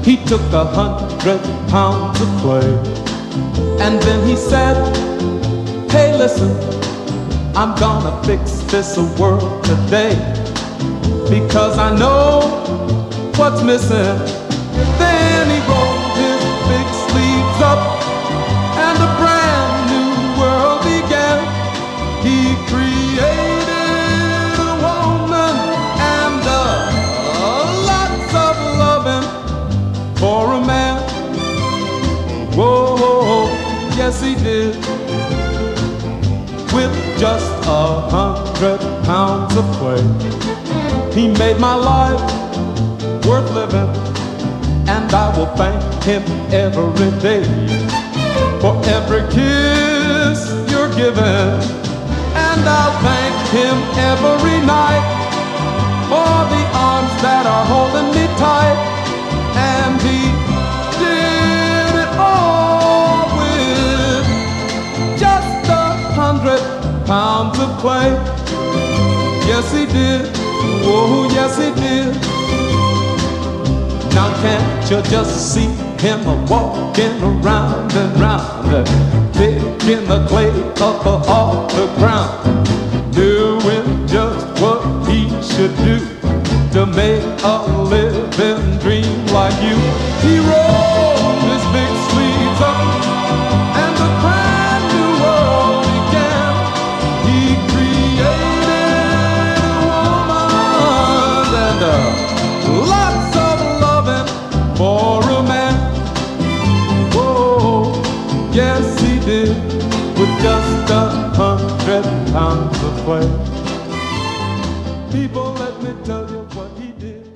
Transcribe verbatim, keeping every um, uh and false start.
He took a hundred pounds of clay, and then he said, hey listen, I'm gonna fix this world today, because I know what's missing. Then he rolled his big sleeves up, and a brand new world began. He created a woman and uh, lots of loving for a man. Whoa, yes he did. With just a hundred pounds of clay, he made my life worth living, and I will thank him every day for every kiss you're giving, and I'll thank him every night for the arms that are holding me tight. And he did it all with just a hundred pounds of clay. Yes he did, oh yes he did. Now can't you just see him walking around and round, picking the clay up off the ground, doing just what he should do to make a living dream like you. He rolled his big sleeves up, and a brand new world began. He created a woman and uh, lots of loving for a man. Whoa, yes he did, with just a hundred pounds of clay. People, let me tell you what he did.